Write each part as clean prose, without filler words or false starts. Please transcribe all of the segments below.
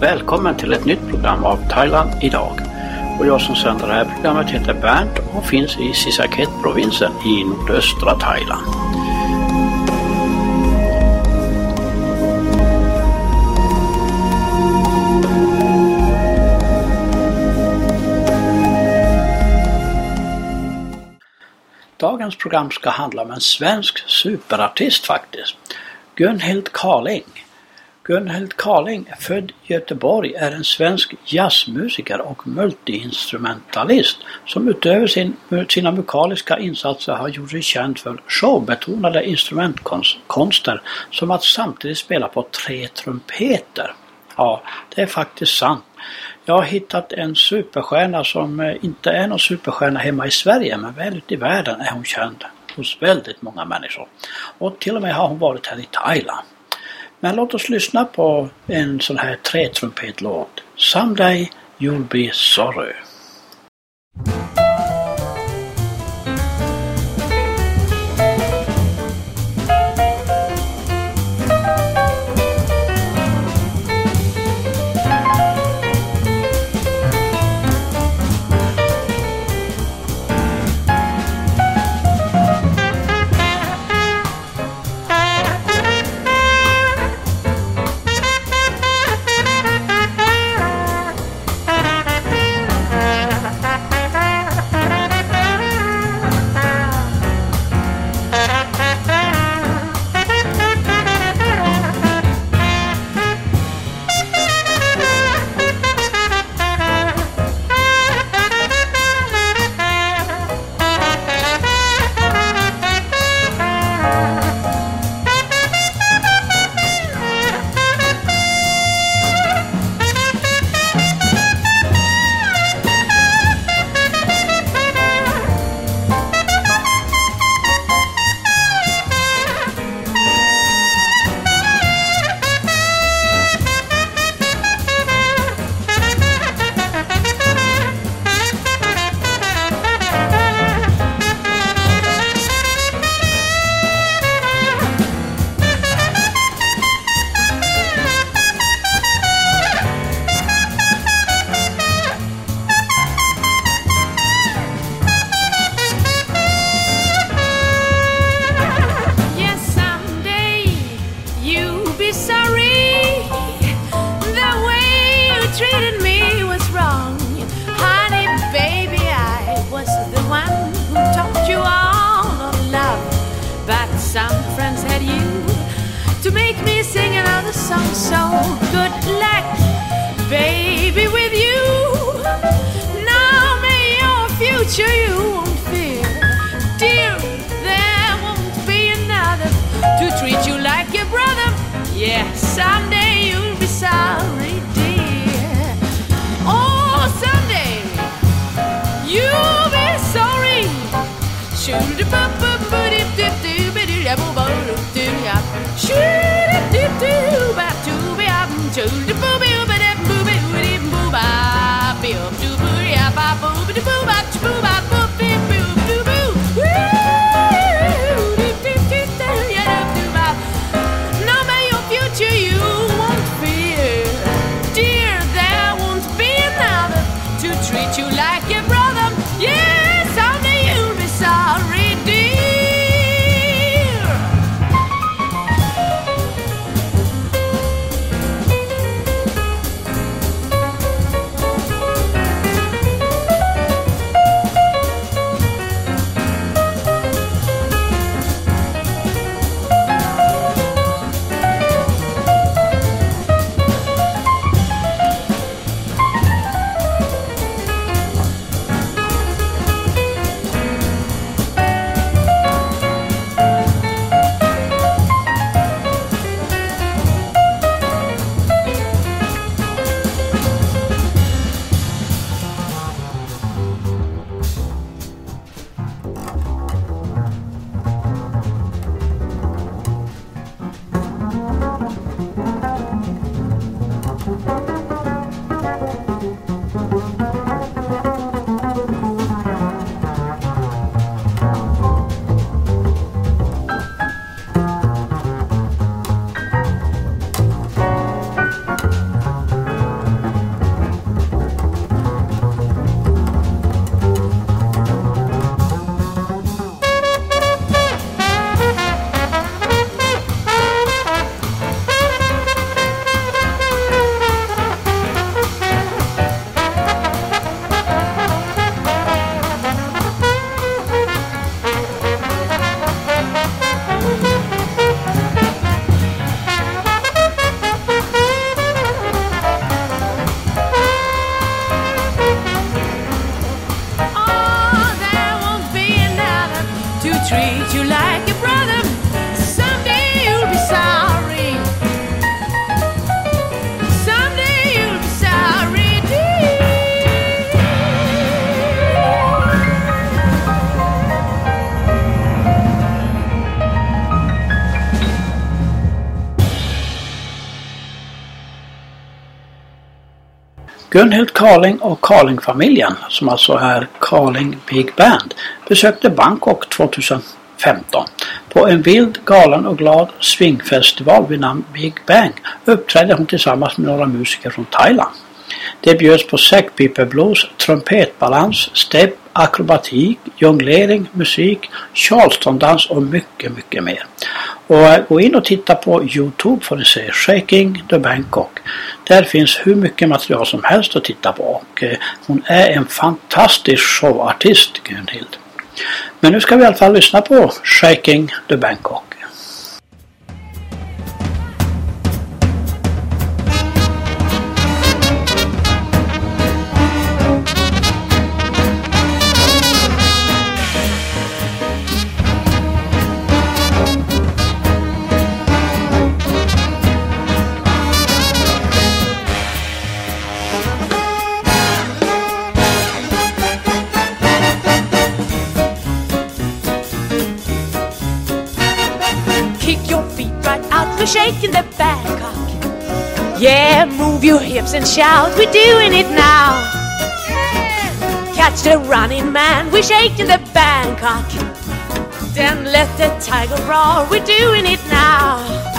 Välkommen till ett nytt program av Thailand idag. Och jag som sänder det här programmet heter Bernt och finns i Sisaket-provinsen i nordöstra Thailand. Dagens program ska handla om en svensk superartist faktiskt. Gunhild Carling. Gunhild Carling, född i Göteborg, är en svensk jazzmusiker och multiinstrumentalist som utöver sina musikaliska insatser har gjort sig känd för showbetonade instrumentkonster som att samtidigt spela på 3 trumpeter. Ja, det är faktiskt sant. Jag har hittat en superstjärna som inte är någon superstjärna hemma i Sverige, men väl ute i världen är hon känd hos väldigt många människor. Och till och med har hon varit här i Thailand. Men låt oss lyssna på en sån här 3-trumpetlåt. Someday you'll be sorry. to treat you like a brother. Someday you'll be sorry. Someday you'll be sorry, dear. Gunhild Carling och Carling-familjen, som alltså är Carling Big Band, besökte Bangkok 2015. På en vild, galen och glad swingfestival vid namn Big Bang uppträdde hon tillsammans med några musiker från Thailand. Det bjöds på säckpiperblues, trumpetbalans, step, akrobatik, jonglering, musik, charlestondans och mycket, mycket mer. Och gå in och titta på YouTube för att se Shaking the Bangkok. Där finns hur mycket material som helst att titta på och hon är en fantastisk showartist, Gunhild. Men nu ska vi i alla fall lyssna på Shaking the Bangkok. We're shaking the Bangkok. Yeah, move your hips and shout. We're doing it now. Catch the running man. We're shaking the Bangkok. Then let the tiger roar. We're doing it now.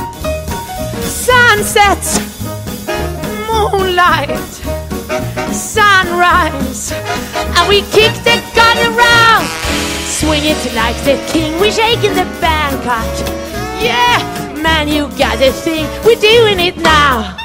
Sunsets, moonlight, sunrise, and we kick the gun around. Swing it like the king. We're shaking the Bangkok. Yeah. Man, you got the thing, we're doing it now.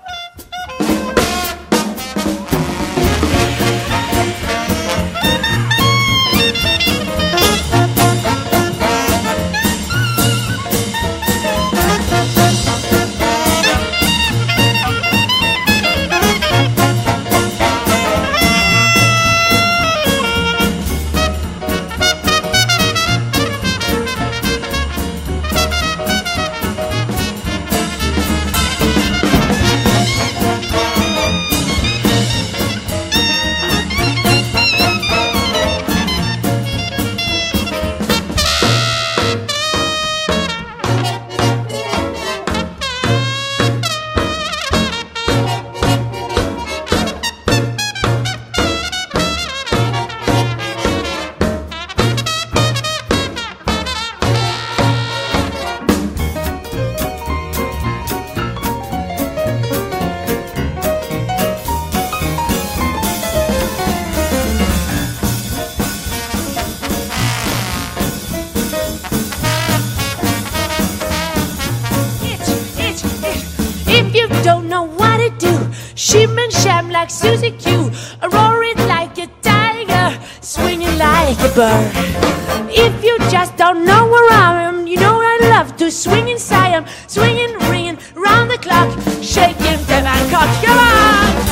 Shim and sham like Susie Q, roaring like a tiger, swinging like a bird. If you just don't know where I am, you know I love to swing inside. I'm swinging, ringing round the clock, shaking the Bangkok. Come on!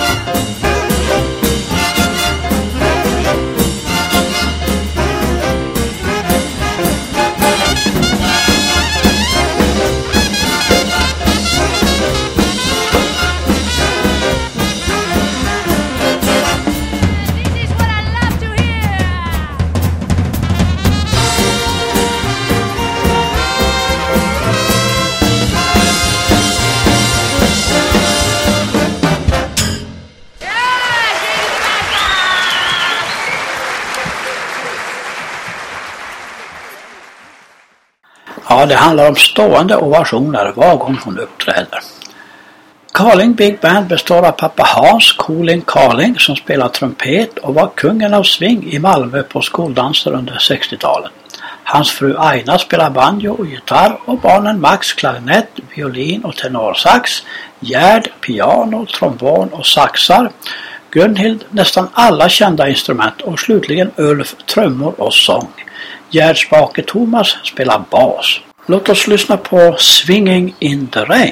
Ja, det handlar om stående ovationer var gång hon uppträder. Carling Big Band består av pappa Hans Colin Carling som spelar trumpet och var kungen av swing i Malmö på skoldanser under 60-talet. Hans fru Aina spelar banjo och gitarr och barnen Max klarinett, violin och tenorsax, Gerd, piano, trombon och saxar, Gunhild nästan alla kända instrument och slutligen Ulf trummor och sång. Gerd Spake Thomas spelar bas. Låt oss lyssna på Swinging in the Rain.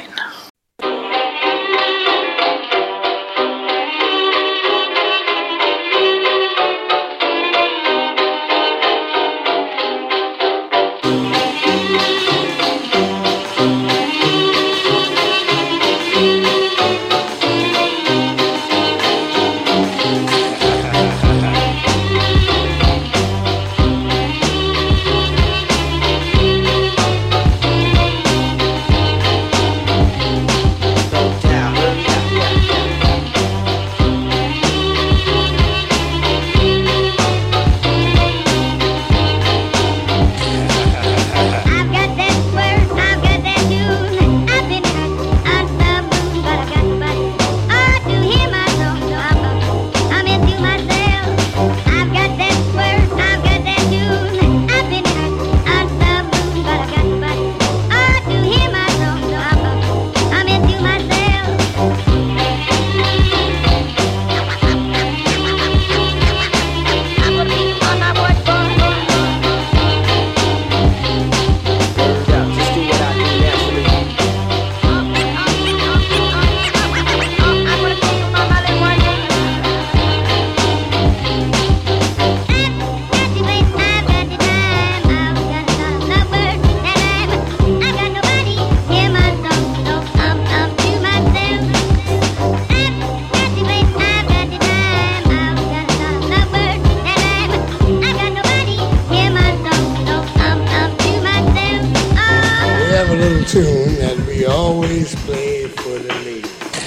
tune that we always play for the ladies.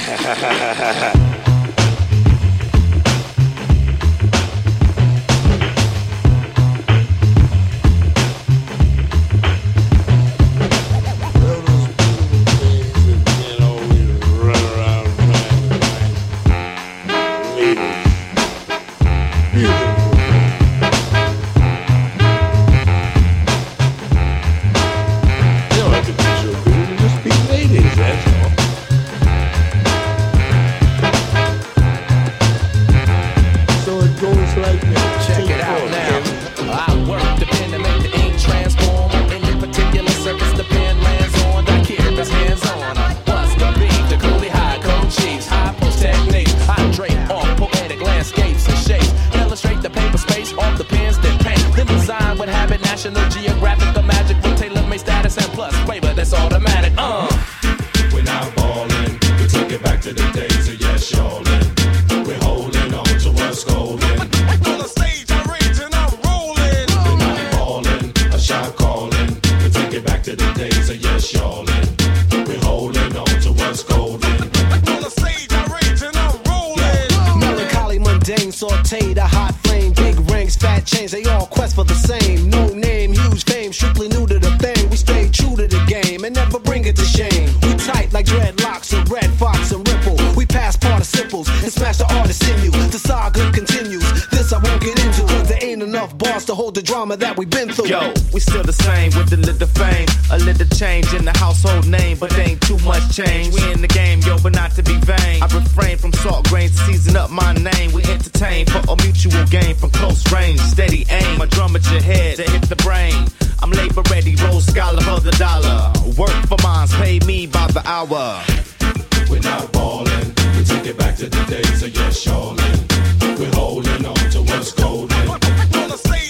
That we've been through. Yo, we still the same with a little fame, a little change in the household name, but ain't too much change. We in the game, yo, but not to be vain. I refrain from salt grains to season up my name. We entertain for a mutual gain from close range, steady aim. I drum at your head to hit the brain. I'm labor ready, roll scholar for the dollar. Work for mines, pay me by the hour. We're not ballin', we take it back to the days of yes, y'allin'. We're holding on to what's golden. On the stage,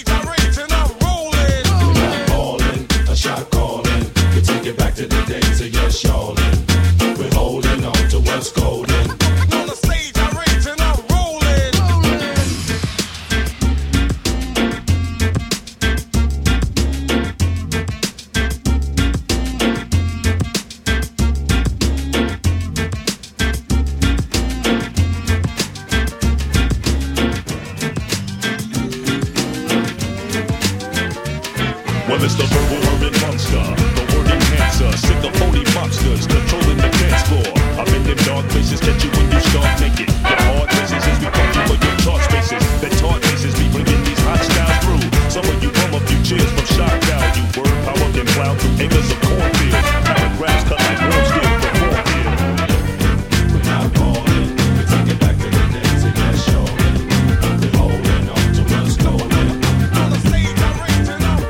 shot calling, we take it back to the days of yes, y'allin'. We're holding on to what's golden. On the stage, I rage and I'm Well, it's the verbal urban monster, the word enhancer, sick of phony monsters, controlling the dance floor. I'm in them dark places, catch you when you start naked. Your hard races as we come through for your talk spaces. The talk faces be bringing these hot styles through. Some of you bum a few cheers from shock value. Word power can plow through acres of cornfields. Paragraphs cut like worms still perform here. We're not balling, we take it back to the days of yes, y'allin'. We're holding on to what's golden. On the stage, I rage and I'm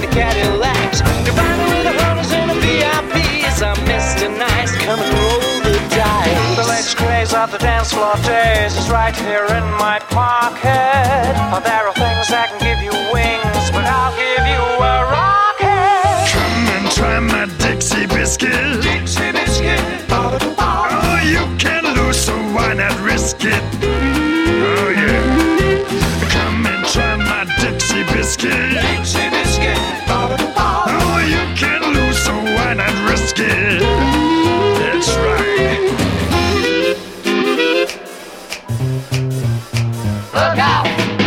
Cadillacs. Combined with the hunters and the VIPs, I'm Mr. Nice, come and roll the dice. The latest craze of the dance floor days is right here in my pocket. Oh, there are things that can give you wings, but I'll give you a rocket. Come and try my Dixie Biscuit. Dixie Biscuit. Oh, you can lose, so why not risk it? Oh, yeah. Come and try my Dixie Biscuit. Dixie Biscuit. Oh, you can lose, so why not risk it? That's right. Look out!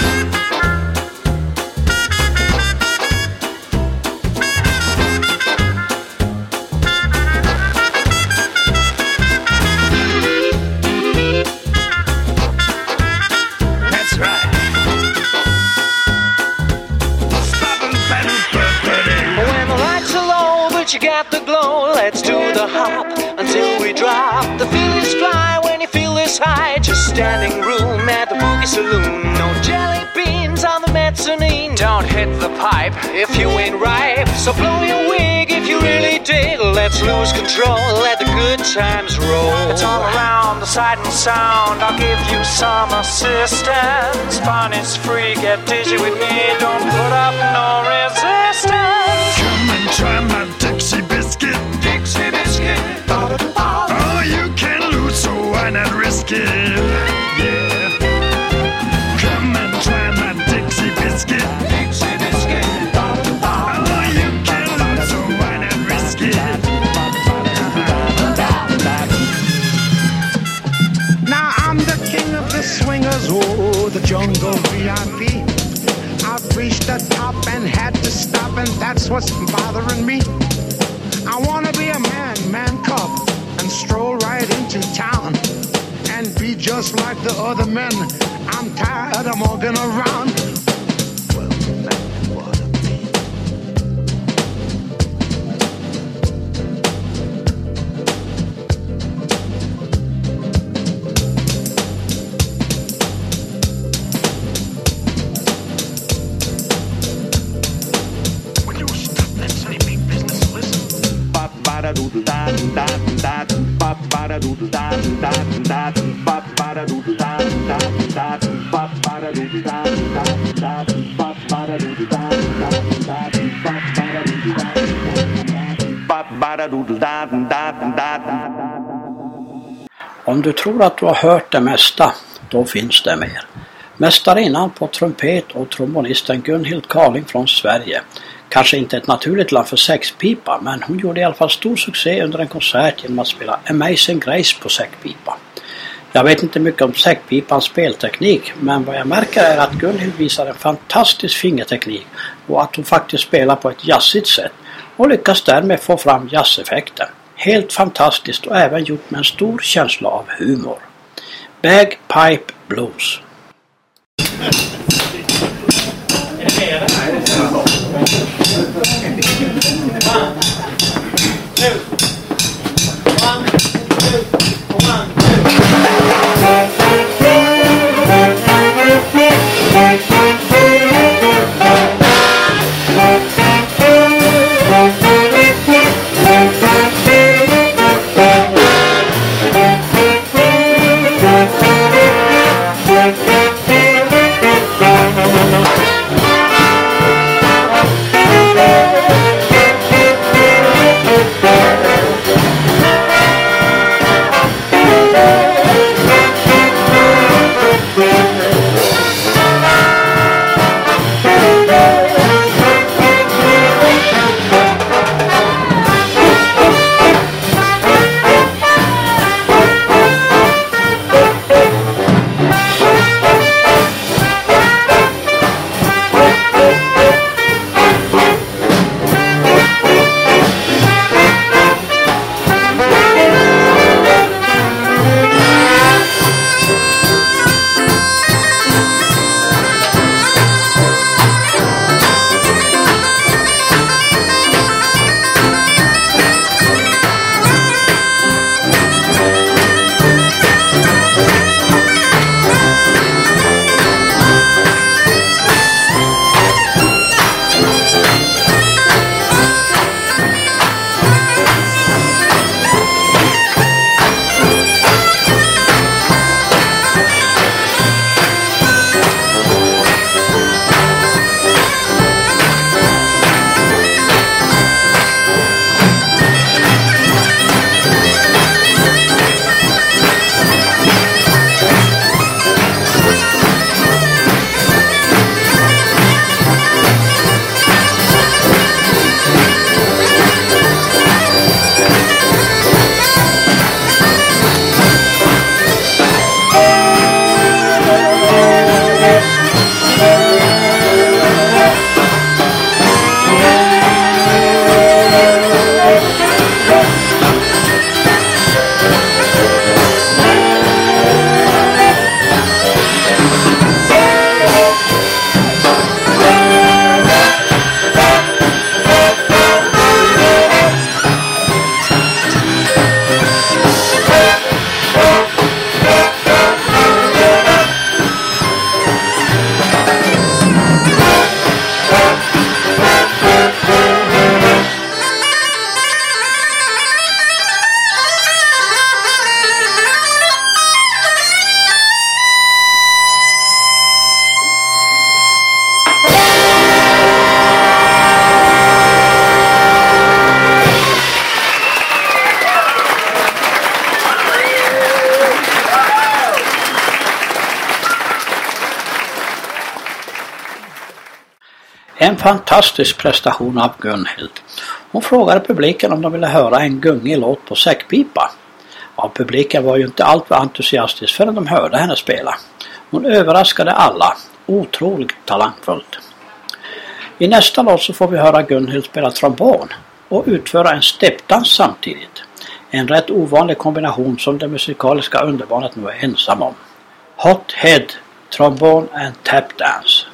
That's right. Stop and When the lights are low, but you got the glow, let's do the hop until we drop. The feelings fly when you feel this high. Just standing room at the Boogie Saloon. No jelly beans on the mezzanine. Don't hit the pipe if you ain't ripe. So blow your wig if you really dig. Let's lose control, let the good times roll. It's all around the sight and sound. I'll give you some assistance. Fun is free, get dizzy with me. Don't put up no resistance. Come and try my Dixie Biscuit. Dixie Biscuit. Oh, you can lose, so why not risk it? Yeah. Come and try my Dixie Biscuit. Dixie Biscuit. Oh, you can lose, so why not risk it? Now I'm the king of the swingers, oh, the jungle VIP. I've reached the top and had to stop, and that's what's bothering me. I wanna be a man cub, and stroll right into town, and be just like the other men. I'm tired of walking around. Well, that ought to be. Will you stop that silly big business? Listen. Om du tror att du har hört det mesta, då finns det mer. Mästarinnan på trumpet och trombonisten Gunhild Carling från Sverige. Kanske inte ett naturligt land för säckpipa, men hon gjorde i alla fall stor succé under en konsert genom att spela Amazing Grace på säckpipa. Jag vet inte mycket om säckpipans spelteknik, men vad jag märker är att Gunhild visar en fantastisk fingerteknik och att hon faktiskt spelar på ett jazzigt sätt och lyckas därmed få fram jazzeffekten. Helt fantastiskt och även gjort med en stor känsla av humor. Bagpipe Blues. En fantastisk prestation av Gunhild. Hon frågade publiken om de ville höra en gungig låt på säckpipa. Ja, publiken var ju inte alltför entusiastisk förrän de hörde henne spela. Hon överraskade alla. Otroligt talangfullt. I nästa låt så får vi höra Gunhild spela trombon och utföra en steppdans samtidigt. En rätt ovanlig kombination som det musikaliska underbarnet nu är ensam om. Hot Head, trombon and tap dance.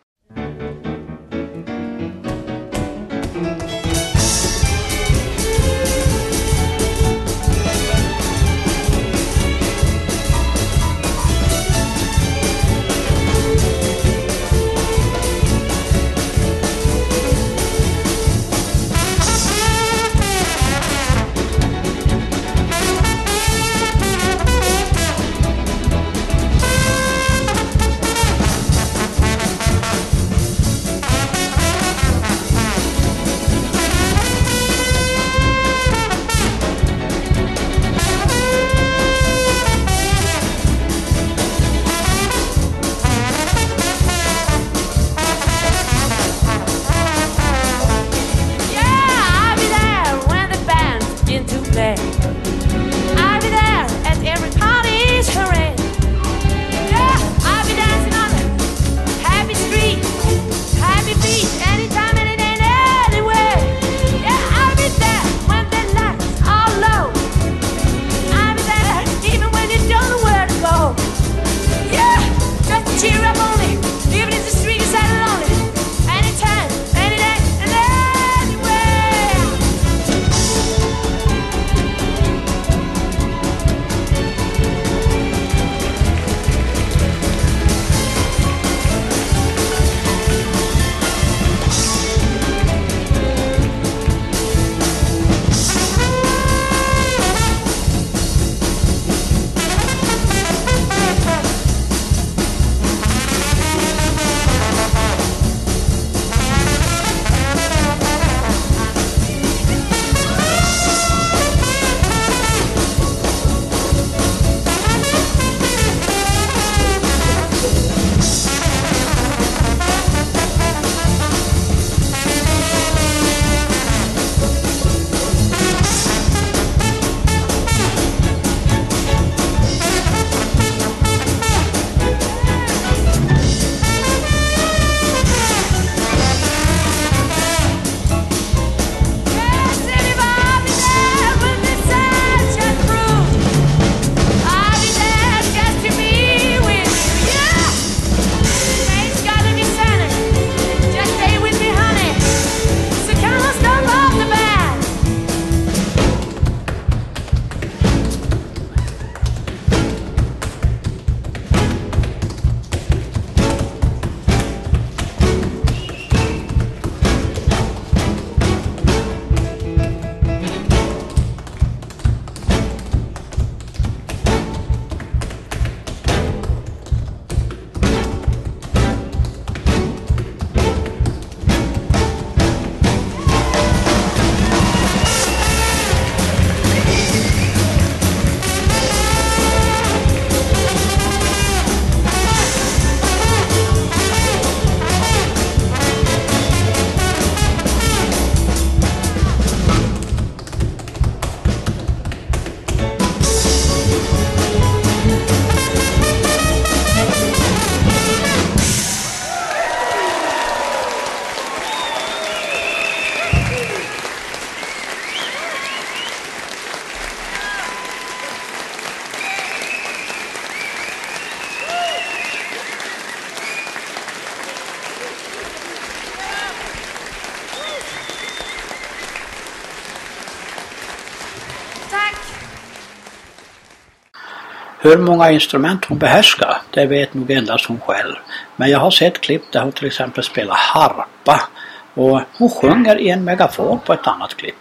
Hur många instrument hon behärskar, det vet nog endast hon själv. Men jag har sett klipp där hon till exempel spelar harpa och hon sjunger i en megafon på ett annat klipp.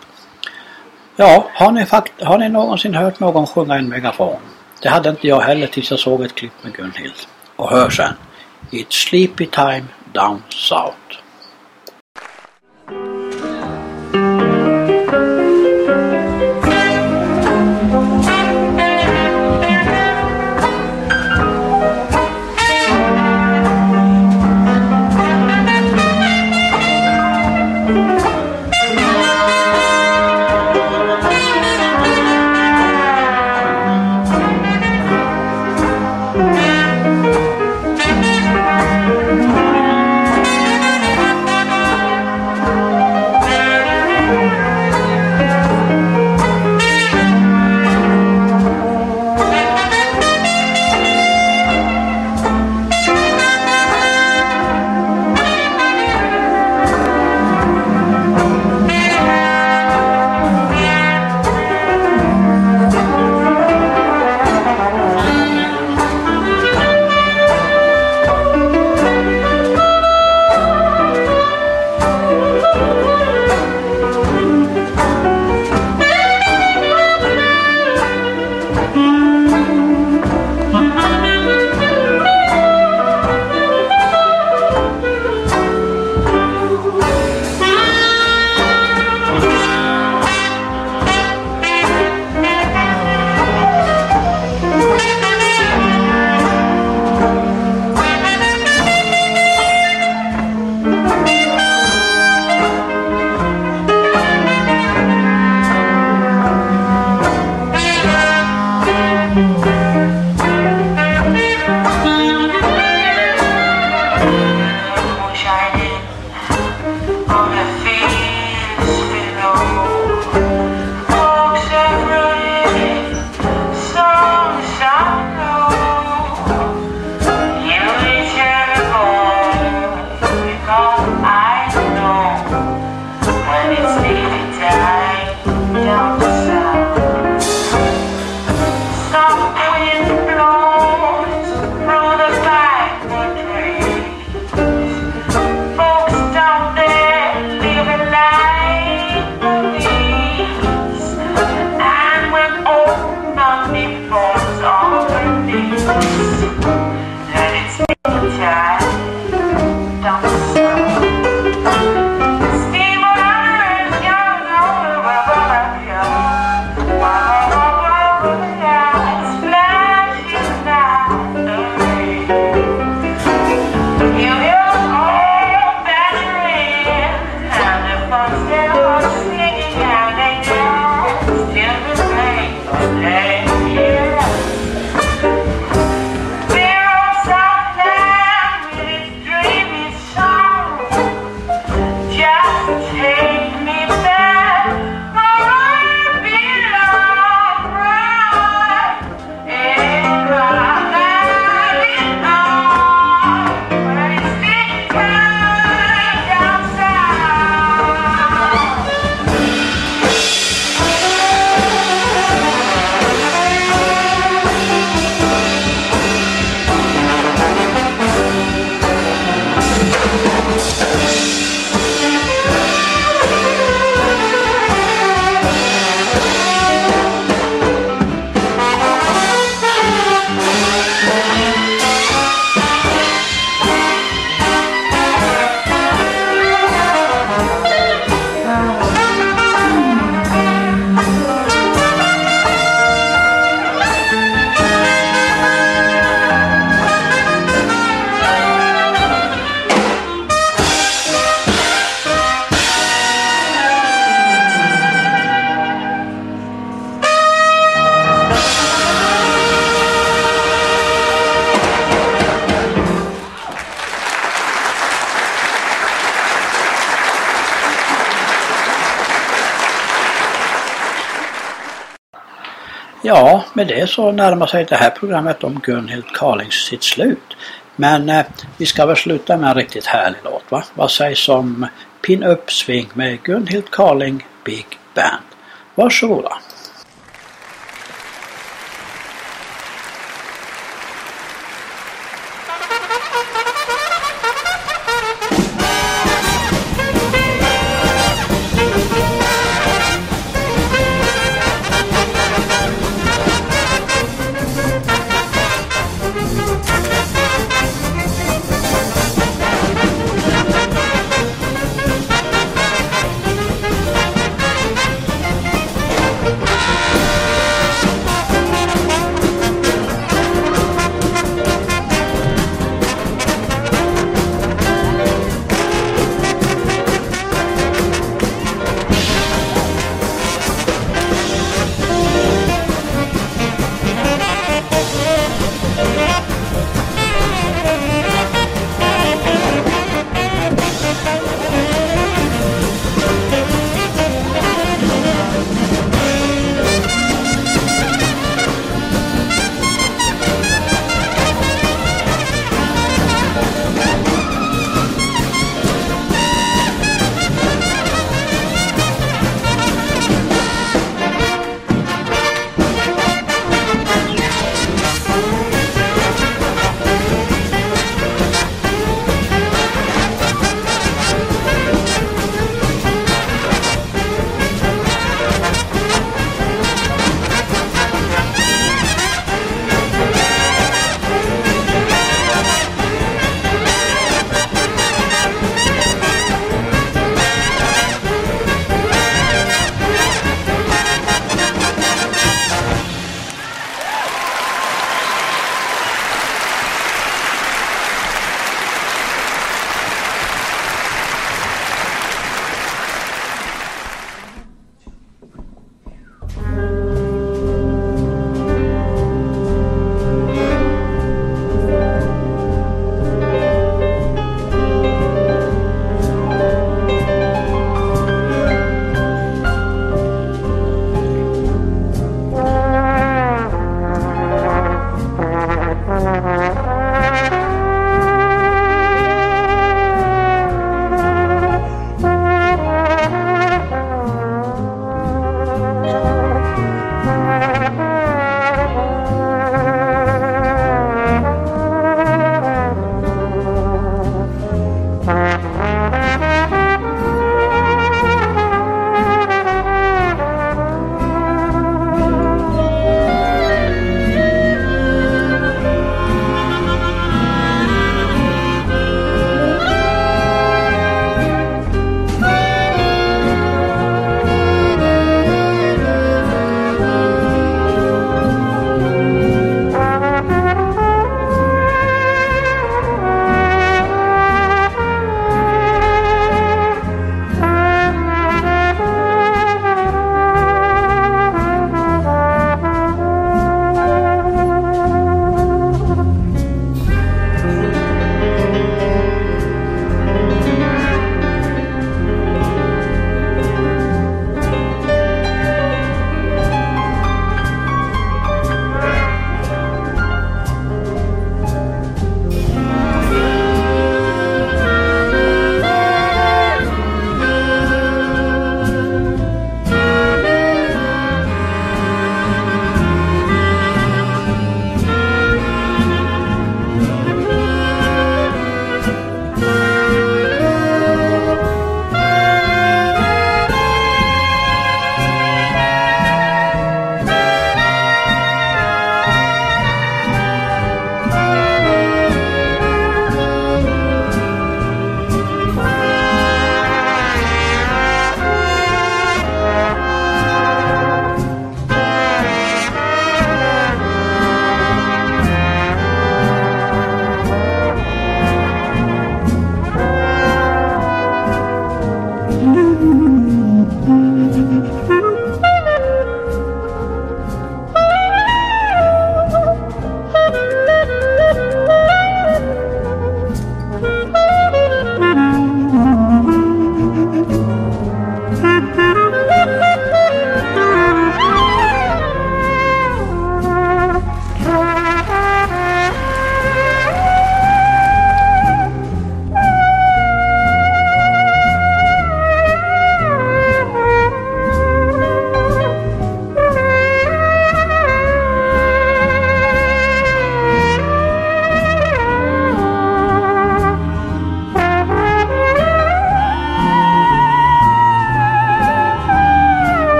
Ja, har ni någonsin hört någon sjunga i en megafon? Det hade inte jag heller tills jag såg ett klipp med Gunhild. Och hör sen, It's sleepy time down south. Ja, med det så närmar sig det här programmet om Gunhild Carling sitt slut. Men vi ska väl sluta med en riktigt härlig låt, va? Vad sägs om Pin Up Swing med Gunhild Carling Big Band? Varsågoda.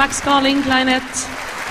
Max Garling klarinett.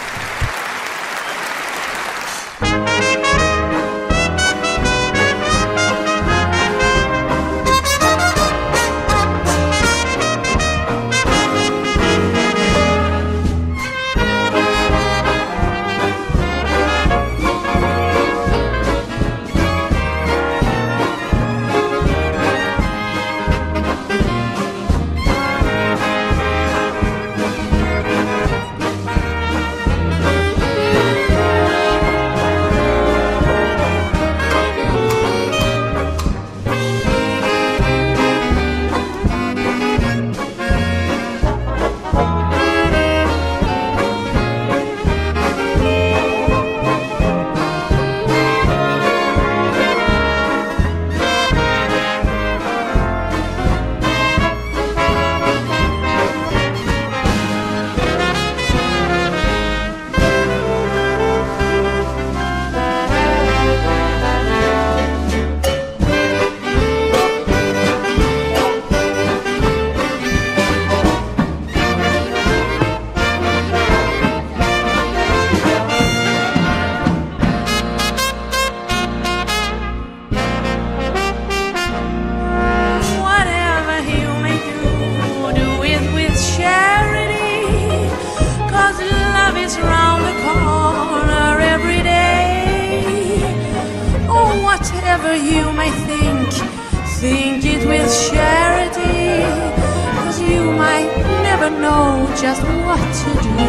Just what to do.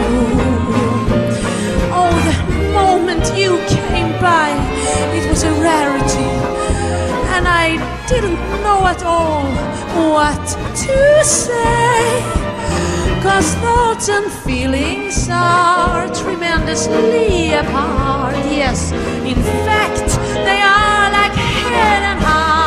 Oh, the moment you came by, it was a rarity, and I didn't know at all what to say. 'Cause thoughts and feelings are tremendously apart. Yes, in fact, they are like head and heart.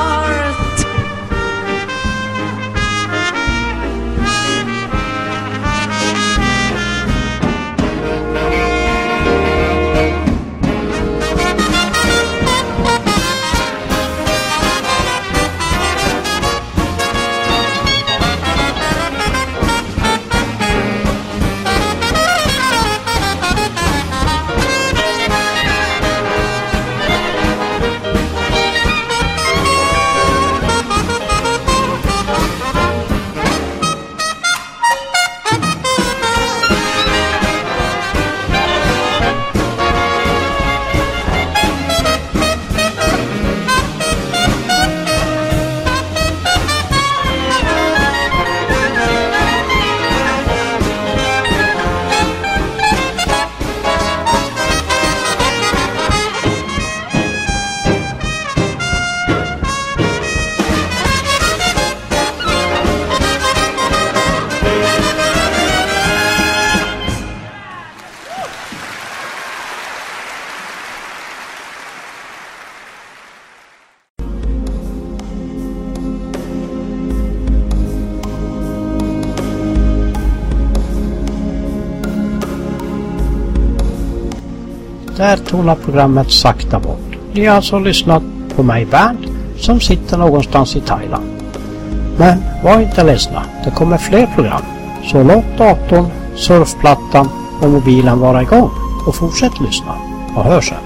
Där tonar programmet sakta bort. Ni har alltså lyssnat på mig Bernt som sitter någonstans i Thailand. Men var inte ledsna, det kommer fler program. Så låt datorn, surfplattan och mobilen vara igång och fortsätt lyssna. Och hörs sen.